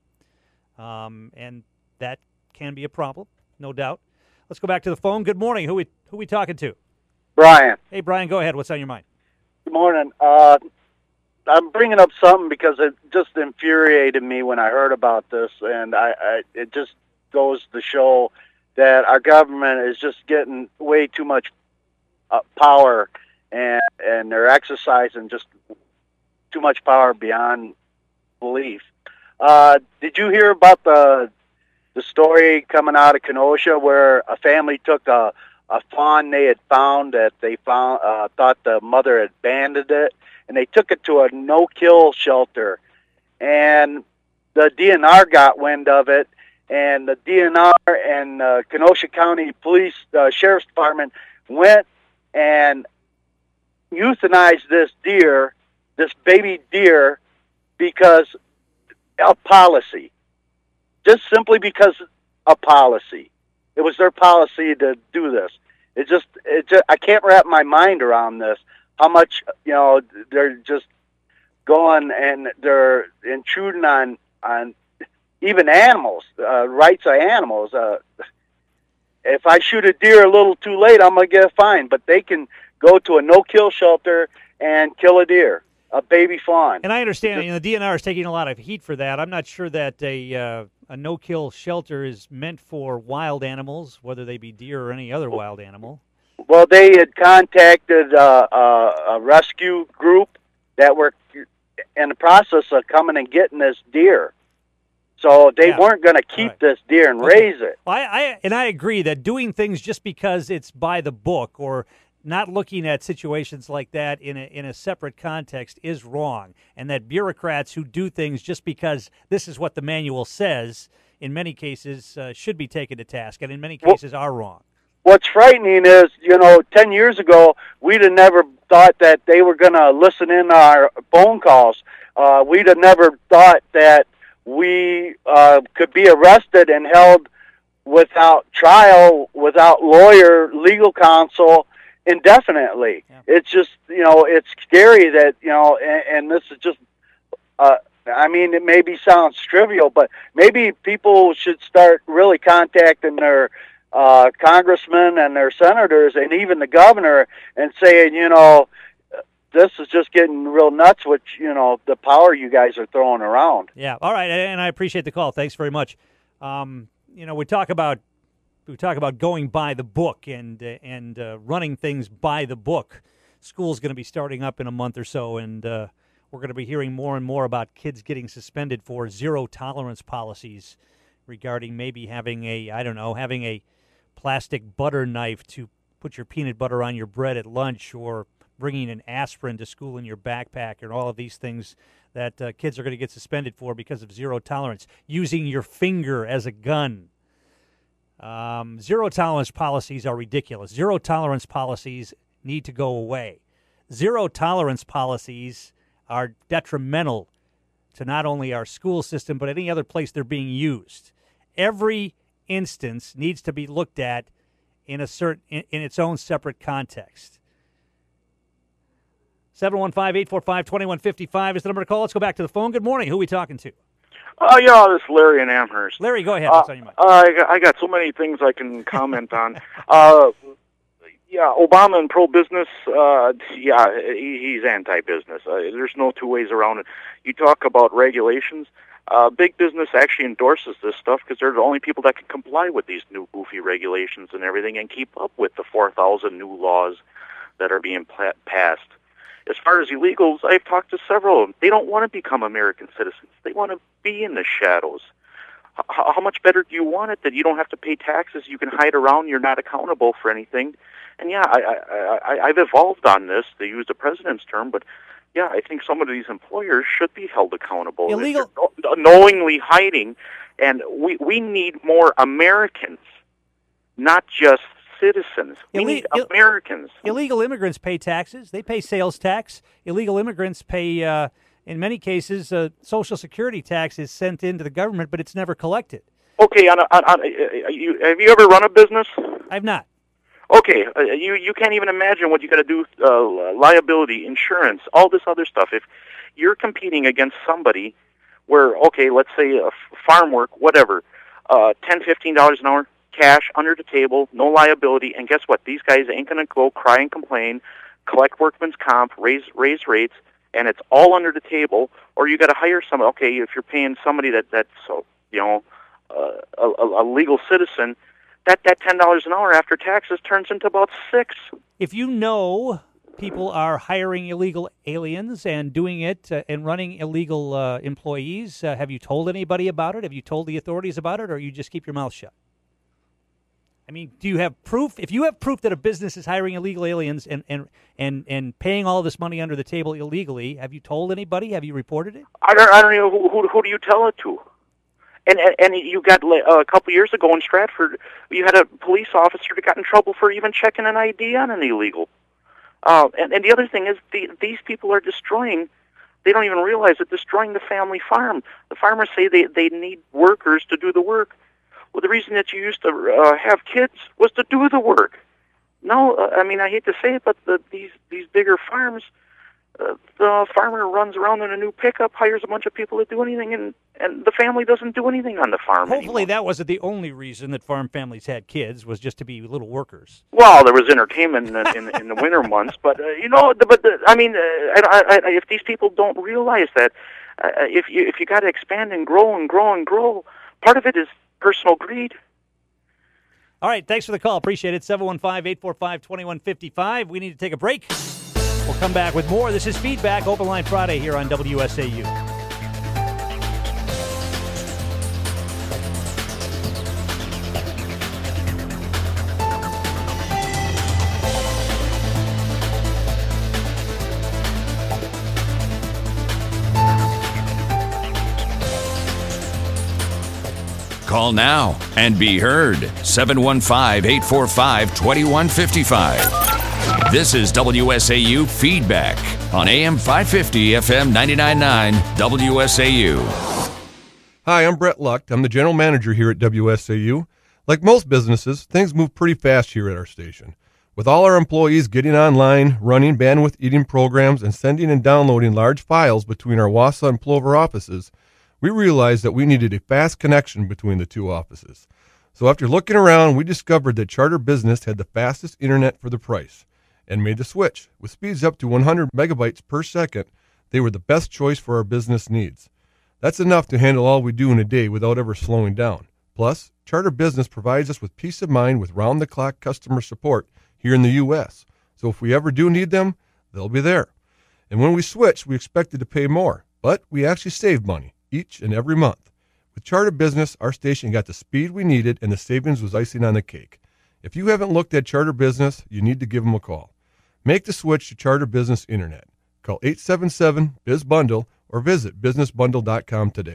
Um, and that can be a problem, no doubt. Let's go back to the phone. Good morning. Who we who we talking to? Brian. Hey, Brian, go ahead. What's on your mind? Good morning. Uh, I'm bringing up something because it just infuriated me when I heard about this, and I, I it just goes to show that our government is just getting way too much uh, power, and and they're exercising just too much power beyond belief. Uh, did you hear about the the story coming out of Kenosha where a family took a, a fawn they had found that they found uh, thought the mother had abandoned it, and they took it to a no-kill shelter. And the D N R got wind of it, and the D N R and uh, Kenosha County Police uh, Sheriff's Department went and euthanized this deer, this baby deer, because of policy. Just simply because of policy. It was their policy to do this. It just, it just, I can't wrap my mind around this. How much, you know, they're just going and they're intruding on, on even animals, uh, rights of animals. Uh, if I shoot a deer a little too late, I'm going to get a fine. But they can go to a no-kill shelter and kill a deer, a baby fawn. And I understand, you know, the D N R is taking a lot of heat for that. I'm not sure that a uh, a no-kill shelter is meant for wild animals, whether they be deer or any other wild animal. Well, they had contacted uh, uh, a rescue group that were in the process of coming and getting this deer. So they Yeah. weren't going to keep Right. this deer and Okay. raise it. Well, I, I and I agree that doing things just because it's by the book or not looking at situations like that in a, in a separate context is wrong, and that bureaucrats who do things just because this is what the manual says, in many cases, uh, should be taken to task, and in many cases are wrong. What's frightening is, you know, ten years ago, we'd have never thought that they were going to listen in our phone calls. Uh, we'd have never thought that we uh, could be arrested and held without trial, without lawyer, legal counsel, indefinitely. Yeah. It's just, you know, it's scary that, you know, and, and this is just, uh, I mean, it maybe sounds trivial, but maybe people should start really contacting their uh, congressmen and their senators and even the governor and saying, you know, this is just getting real nuts with, you know, the power you guys are throwing around. Yeah. All right. And I appreciate the call. Thanks very much. Um, you know, we talk about we talk about going by the book and uh, and uh, running things by the book. School's going to be starting up in a month or so, and uh, we're going to be hearing more and more about kids getting suspended for zero tolerance policies regarding maybe having a, I don't know, having a plastic butter knife to put your peanut butter on your bread at lunch, or bringing an aspirin to school in your backpack, and all of these things that uh, kids are going to get suspended for because of zero tolerance. Using your finger as a gun. Um, zero tolerance policies are ridiculous. Zero tolerance policies need to go away. Zero tolerance policies are detrimental to not only our school system, but any other place they're being used. Every instance needs to be looked at in a certain in, in its own separate context. seven one five, eight four five, two one five five is the number to call. Let's go back to the phone. Good morning. Who are we talking to? Oh, uh, yeah, this is Larry in Amherst. Larry, go ahead. Uh, What's on your mind? I, got, I got so many things I can comment on. Uh, yeah, Obama and pro-business, uh, yeah, he, he's anti-business. Uh, there's no two ways around it. You talk about regulations. Uh, big business actually endorses this stuff because they're the only people that can comply with these new goofy regulations and everything and keep up with the four thousand new laws that are being pla- passed. As far as illegals, I've talked to several of them. They don't want to become American citizens. They want to be in the shadows. H- how much better do you want it that you don't have to pay taxes? You can hide around. You're not accountable for anything. And yeah, I, I, I, I've evolved on this, to use the president's term, but yeah, I think some of these employers should be held accountable. Illegal, knowingly hiding, and we we need more Americans, not just citizens. We need Americans. Illegal immigrants pay taxes. They pay sales tax. Illegal immigrants pay, uh, in many cases, uh, Social Security tax is sent into the government, but it's never collected. Okay, on, a, on, on uh, you, have you ever run a business? I've not. Okay, uh, you you can't even imagine what you got to do, uh, liability, insurance, all this other stuff. If you're competing against somebody where, okay, let's say uh, farm work, whatever, uh, ten dollars, fifteen dollars an hour, cash under the table, no liability, and guess what? These guys ain't going to go cry and complain, collect workman's comp, raise raise rates, and it's all under the table. Or you got to hire someone. Okay, if you're paying somebody that that's so you know uh, a, a legal citizen, that that ten dollars an hour after taxes turns into about six. If you know people are hiring illegal aliens and doing it uh, and running illegal uh, employees. Uh, have you told anybody about it? Have you told the authorities about it, or you just keep your mouth shut? I mean, do you have proof? If you have proof that a business is hiring illegal aliens and, and, and, and paying all this money under the table illegally, have you told anybody? Have you reported it? I don't, I don't know. Who, who, who do you tell it to? And, and, and you got uh, a couple years ago in Stratford, you had a police officer that got in trouble for even checking an I D on an illegal. Uh, and, and the other thing is the, these people are destroying, they don't even realize it, destroying the family farm. The farmers say they, they need workers to do the work. Well, the reason that you used to uh, have kids was to do the work. No, uh, I mean, I hate to say it, but the, these, these bigger farms, uh, the farmer runs around in a new pickup, hires a bunch of people to do anything, and, and the family doesn't do anything on the farm Hopefully anymore. that wasn't the only reason that farm families had kids, was just to be little workers. Well, there was entertainment in, in, in the winter months, but, uh, you know, the, but the, I mean, uh, I, I, if these people don't realize that, uh, if you, if you got to expand and grow and grow and grow, part of it is personal greed. All right, thanks for the call. Appreciate it. seven one five, eight four five, two one five five. We need to take a break. We'll come back with more. This is Feedback, Open Line Friday here on W S A U. Call now and be heard. seven one five, eight four five, two one five five. This is W S A U Feedback on A M five fifty, F M ninety-nine point nine, W S A U. Hi, I'm Brett Lucht. I'm the general manager here at W S A U. Like most businesses, things move pretty fast here at our station. With all our employees getting online, running bandwidth eating programs, and sending and downloading large files between our Wausau and Plover offices, we realized that we needed a fast connection between the two offices. So after looking around, we discovered that Charter Business had the fastest internet for the price and made the switch. With speeds up to one hundred megabytes per second, they were the best choice for our business needs. That's enough to handle all we do in a day without ever slowing down. Plus, Charter Business provides us with peace of mind with round-the-clock customer support here in the U S. So if we ever do need them, they'll be there. And when we switched, we expected to pay more, but we actually saved money each and every month. With Charter Business, our station got the speed we needed, and the savings was icing on the cake. If you haven't looked at Charter Business, you need to give them a call. Make the switch to Charter Business Internet. Call eight seven seven, B I Z bundle or visit business bundle dot com today.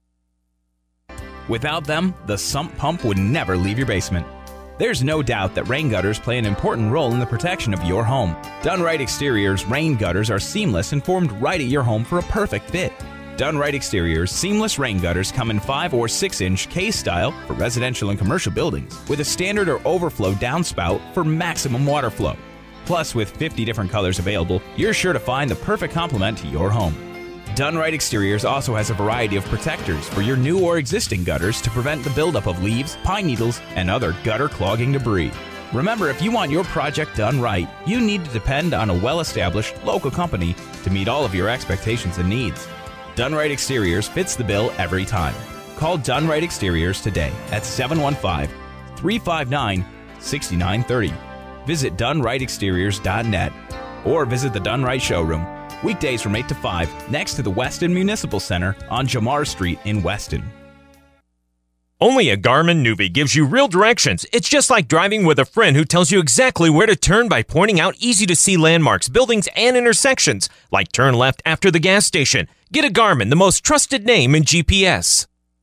Without them, the sump pump would never leave your basement. There's no doubt that rain gutters play an important role in the protection of your home. Done Right Exteriors rain gutters are seamless and formed right at your home for a perfect fit. Done Right Exteriors seamless rain gutters come in five or six inch case style for residential and commercial buildings, with a standard or overflow downspout for maximum water flow. Plus, with fifty different colors available, you're sure to find the perfect complement to your home. Done Right Exteriors also has a variety of protectors for your new or existing gutters to prevent the buildup of leaves, pine needles, and other gutter clogging debris. Remember, if you want your project done right, you need to depend on a well-established local company to meet all of your expectations and needs. Done Right Exteriors fits the bill every time. Call Done Right Exteriors today at seven one five, three five nine, six nine three zero. Visit done right exteriors dot net or visit the Done Right Showroom, weekdays from eight to five, next to the Weston Municipal Center on Jamar Street in Weston. Only a Garmin Nuvi gives you real directions. It's just like driving with a friend who tells you exactly where to turn by pointing out easy-to-see landmarks, buildings, and intersections, like turn left after the gas station. Get a Garmin, the most trusted name in G P S.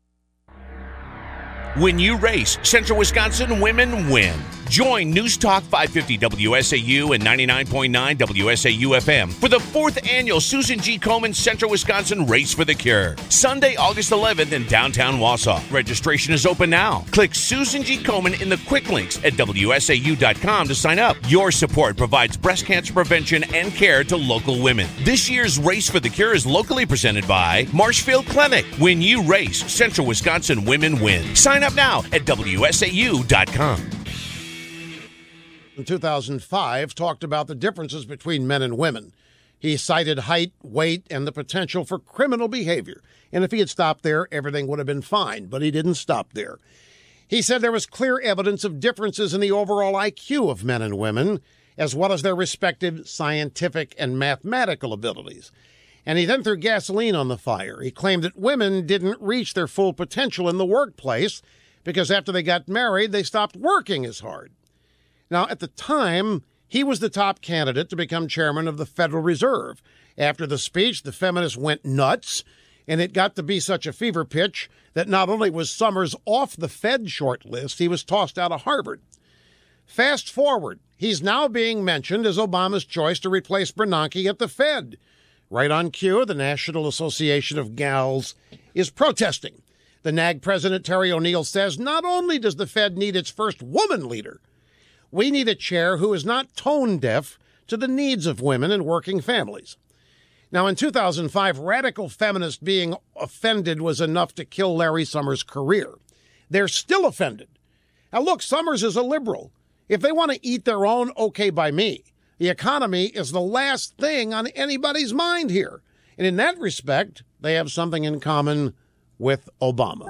When you race, Central Wisconsin women win. Join News Talk five fifty W S A U and ninety-nine point nine W S A U F M for the fourth annual Susan G. Komen Central Wisconsin Race for the Cure. Sunday, August eleventh in downtown Wausau. Registration is open now. Click Susan G. Komen in the quick links at W S A U dot com to sign up. Your support provides breast cancer prevention and care to local women. This year's Race for the Cure is locally presented by Marshfield Clinic. When you race, Central Wisconsin women win. Sign up now at W S A U dot com. In two thousand five, talked about the differences between men and women. He cited height, weight, and the potential for criminal behavior. And if he had stopped there, everything would have been fine. But he didn't stop there. He said there was clear evidence of differences in the overall I Q of men and women. as well as their respective scientific and mathematical abilities. And he then threw gasoline on the fire. He claimed that women didn't reach their full potential in the workplace because after they got married, they stopped working as hard. Now, at the time, he was the top candidate to become chairman of the Federal Reserve. After the speech, the feminists went nuts, and it got to be such a fever pitch that not only was Summers off the Fed short list, he was tossed out of Harvard. Fast forward, he's now being mentioned as Obama's choice to replace Bernanke at the Fed. Right on cue, the National Association of Gals is protesting. The N A G president, Terry O'Neill, says not only does the Fed need its first woman leader, we need a chair who is not tone deaf to the needs of women and working families. Now, in two thousand five, radical feminists being offended was enough to kill Larry Summers' career. They're still offended. Now, look, Summers is a liberal. If they want to eat their own, okay by me. The economy is the last thing on anybody's mind here. And in that respect, they have something in common with Obama.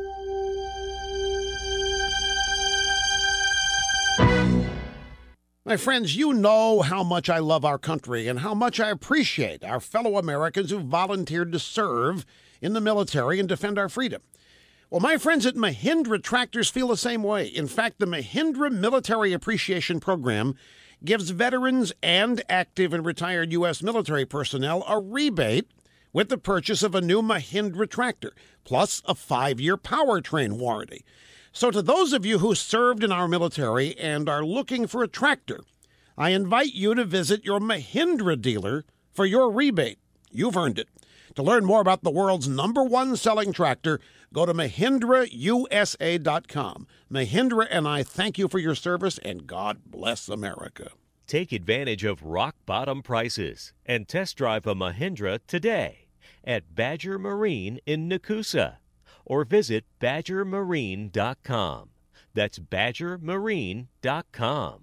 My friends, you know how much I love our country and how much I appreciate our fellow Americans who volunteered to serve in the military and defend our freedom. Well, my friends at Mahindra Tractors feel the same way. In fact, the Mahindra Military Appreciation Program gives veterans and active and retired U S military personnel a rebate with the purchase of a new Mahindra tractor, plus a five-year powertrain warranty. So to those of you who served in our military and are looking for a tractor, I invite you to visit your Mahindra dealer for your rebate. You've earned it. To learn more about the world's number one selling tractor, go to Mahindra U S A dot com. Mahindra and I thank you for your service, and God bless America. Take advantage of rock-bottom prices and test drive a Mahindra today at Badger Marine in Nakusa, or visit Badger Marine dot com. That's Badger Marine dot com.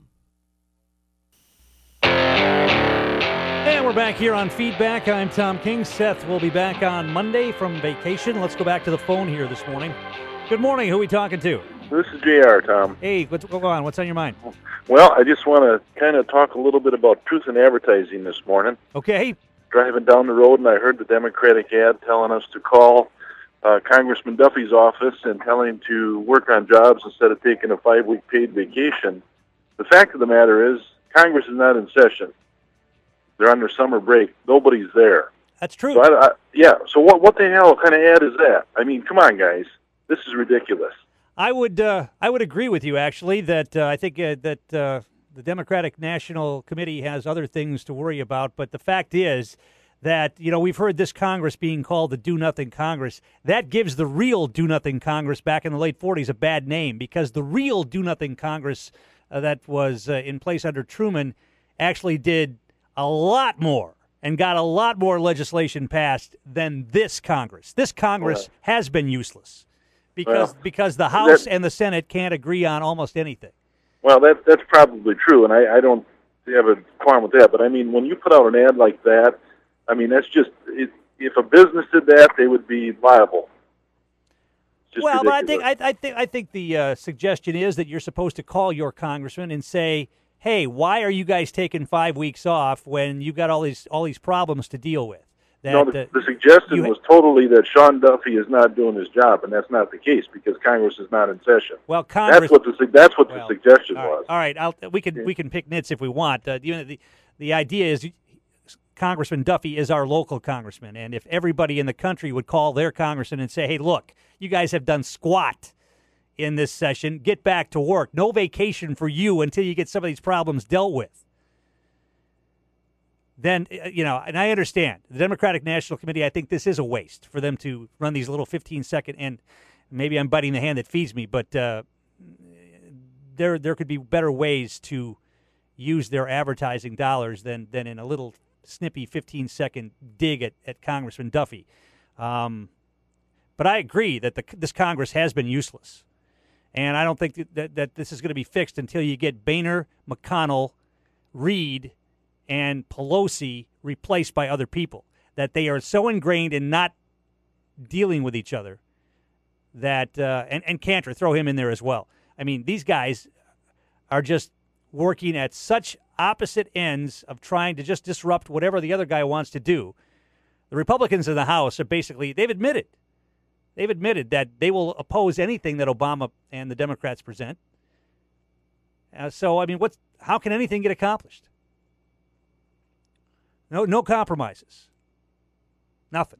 And we're back here on Feedback. I'm Tom King. Seth will be back on Monday from vacation. Let's go back to the phone here this morning. Good morning. Who are we talking to? This is J R, Tom. Hey, what's going on? What's on your mind? Well, I just want to kind of talk a little bit about truth in advertising this morning. Okay. Driving down the road, and I heard the Democratic ad telling us to call uh, Congressman Duffy's office and tell him to work on jobs instead of taking a five-week paid vacation. The fact of the matter is, Congress is not in session. They're on their summer break. Nobody's there. That's true. So I, I, yeah, so what, what the hell kind of ad is that? I mean, come on, guys. This is ridiculous. I would uh, I would agree with you, actually, that uh, I think uh, that uh, the Democratic National Committee has other things to worry about. But the fact is that, you know, we've heard this Congress being called the Do-Nothing Congress. That gives the real Do-Nothing Congress back in the late forties a bad name, because the real Do-Nothing Congress uh, that was uh, in place under Truman actually did a lot more and got a lot more legislation passed than this Congress. This Congress Right. has been useless. Because Well, because the House that- and the Senate can't agree on almost anything. Well, that that's probably true, and I, I don't have a qualm with that. But I mean, when you put out an ad like that, I mean, that's just it, if a business did that, they would be liable. It's just Well, but I ridiculous. think I, I think I think the uh, suggestion is that you're supposed to call your congressman and say, "Hey, why are you guys taking five weeks off when you got all these all these problems to deal with?" That, no, the, uh, the suggestion you- was totally that Sean Duffy is not doing his job, and that's not the case because Congress is not in session. Well, Congress. That's what the su- that's what well, the suggestion all right, was. All right, I'll, we can we can pick nits if we want. Uh, you know, the the idea is Congressman Duffy is our local congressman, and if everybody in the country would call their congressman and say, "Hey, look, you guys have done squat in this session. Get back to work. No vacation for you until you get some of these problems dealt with." Then, uh, you know, and I understand the Democratic National Committee, I think this is a waste for them to run these little fifteen second, and maybe I'm biting the hand that feeds me, but uh, there there could be better ways to use their advertising dollars than, than in a little snippy fifteen second dig at, at Congressman Duffy. Um, but I agree that the, this Congress has been useless. And I don't think that, that, that this is going to be fixed until you get Boehner, McConnell, Reid, and Pelosi replaced by other people, that they are so ingrained in not dealing with each other that, uh, and, and Cantor, throw him in there as well. I mean, these guys are just working at such opposite ends of trying to just disrupt whatever the other guy wants to do. The Republicans in the House are basically, they've admitted, they've admitted that they will oppose anything that Obama and the Democrats present. Uh, so, I mean, what's, how can anything get accomplished? No, no compromises. Nothing.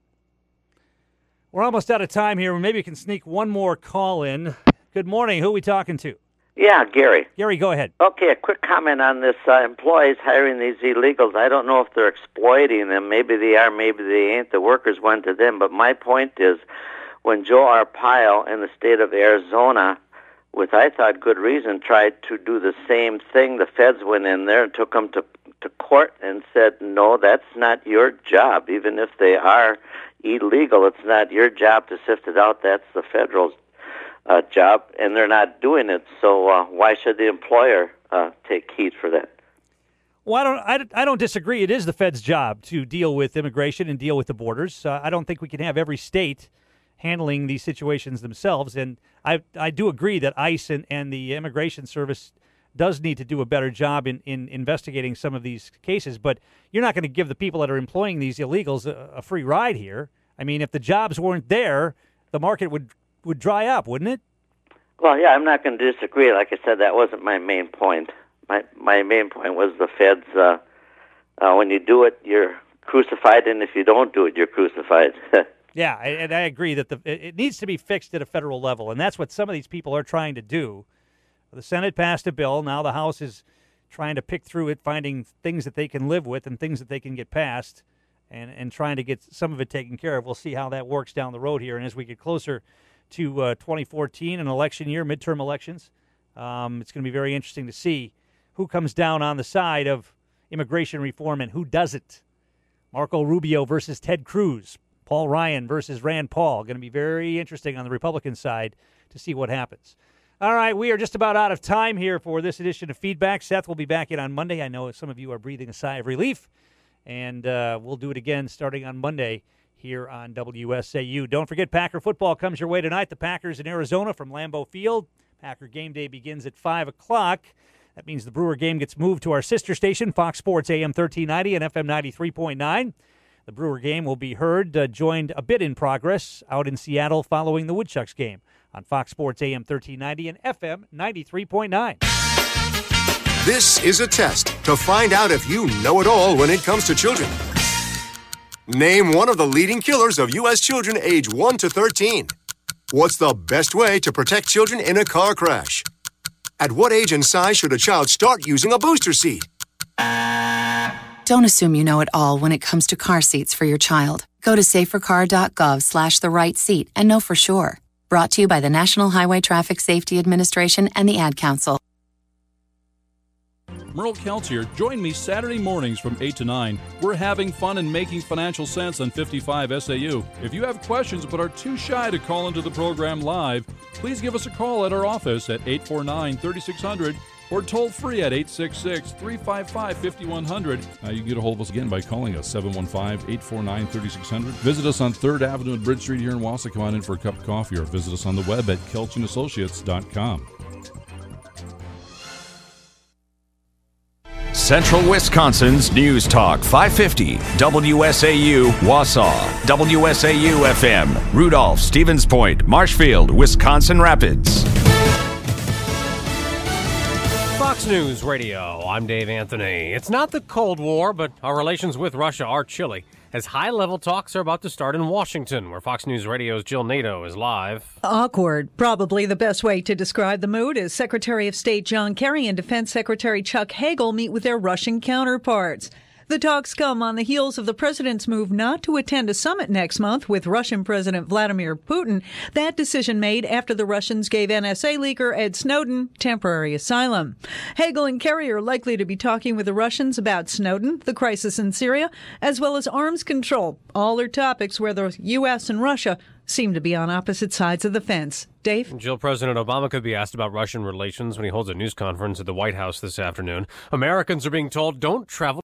We're almost out of time here. Maybe we can sneak one more call in. Good morning. Who are we talking to? Yeah, Gary. Gary, go ahead. Okay, a quick comment on this uh, employees hiring these illegals. I don't know if they're exploiting them. Maybe they are, maybe they ain't. The workers went to them. But my point is, when Joe Arpaio in the state of Arizona, with, I thought, good reason, tried to do the same thing, the feds went in there and took them to, to court and said, no, that's not your job. Even if they are illegal, it's not your job to sift it out. That's the federal uh, job, and they're not doing it. So uh, why should the employer uh, take heed for that? Well, I don't, I, I don't disagree. It is the Fed's job to deal with immigration and deal with the borders. Uh, I don't think we can have every state handling these situations themselves. And I I do agree that ICE and, and the Immigration Service does need to do a better job in, in investigating some of these cases. But you're not going to give the people that are employing these illegals a, a free ride here. I mean, if the jobs weren't there, the market would, would dry up, wouldn't it? Well, yeah, I'm not going to disagree. Like I said, that wasn't my main point. My my main point was the feds, uh, uh, when you do it, you're crucified, and if you don't do it, you're crucified. Yeah, and I agree that the it needs to be fixed at a federal level, and that's what some of these people are trying to do. The Senate passed a bill. Now the House is trying to pick through it, finding things that they can live with and things that they can get passed, and, and trying to get some of it taken care of. We'll see how that works down the road here. And as we get closer to uh, twenty fourteen, an election year, midterm elections, um, it's going to be very interesting to see who comes down on the side of immigration reform and who doesn't. Marco Rubio versus Ted Cruz. Paul Ryan versus Rand Paul. Going to be very interesting on the Republican side to see what happens. All right, we are just about out of time here for this edition of Feedback. Seth will be back in on Monday. I know some of you are breathing a sigh of relief, and uh, we'll do it again starting on Monday here on W S A U. Don't forget, Packer football comes your way tonight. The Packers in Arizona from Lambeau Field. Packer game day begins at five o'clock. That means the Brewer game gets moved to our sister station, Fox Sports A M thirteen ninety and F M ninety-three point nine. The Brewer game will be heard, uh, joined a bit in progress out in Seattle following the Woodchucks game on Fox Sports A M thirteen ninety and F M ninety-three point nine. This is a test to find out if you know it all when it comes to children. Name one of the leading killers of U S children age one to thirteen. What's the best way to protect children in a car crash? At what age and size should a child start using a booster seat? Don't assume you know it all when it comes to car seats for your child. Go to safercar.gov slash the right seat and know for sure. Brought to you by the National Highway Traffic Safety Administration and the Ad Council. Merle Kelts here. Join me Saturday mornings from eight to nine. We're having fun and making financial sense on fifty-five S A U. If you have questions but are too shy to call into the program live, please give us a call at our office at eight four nine, three six zero zero or toll free at eight six six, three five five, five one zero zero. Now you can get a hold of us again by calling us seven one five, eight four nine, three six zero zero. Visit us on third Avenue and Bridge Street here in Wausau. Come on in for a cup of coffee or visit us on the web at kelch and associates dot com. Central Wisconsin's News Talk five fifty, W S A U, Wausau, W S A U F M, Rudolph, Stevens Point, Marshfield, Wisconsin Rapids. Fox News Radio, I'm Dave Anthony. It's not the Cold War, but our relations with Russia are chilly, as high-level talks are about to start in Washington, where Fox News Radio's Jill Nato is live. Awkward. Probably the best way to describe the mood is Secretary of State John Kerry and Defense Secretary Chuck Hagel meet with their Russian counterparts. The talks come on the heels of the president's move not to attend a summit next month with Russian President Vladimir Putin. That decision made after the Russians gave N S A leaker Ed Snowden temporary asylum. Hagel and Kerry are likely to be talking with the Russians about Snowden, the crisis in Syria, as well as arms control. All are topics where the U S and Russia seem to be on opposite sides of the fence. Dave? Jill, President Obama could be asked about Russian relations when he holds a news conference at the White House this afternoon. Americans are being told don't travel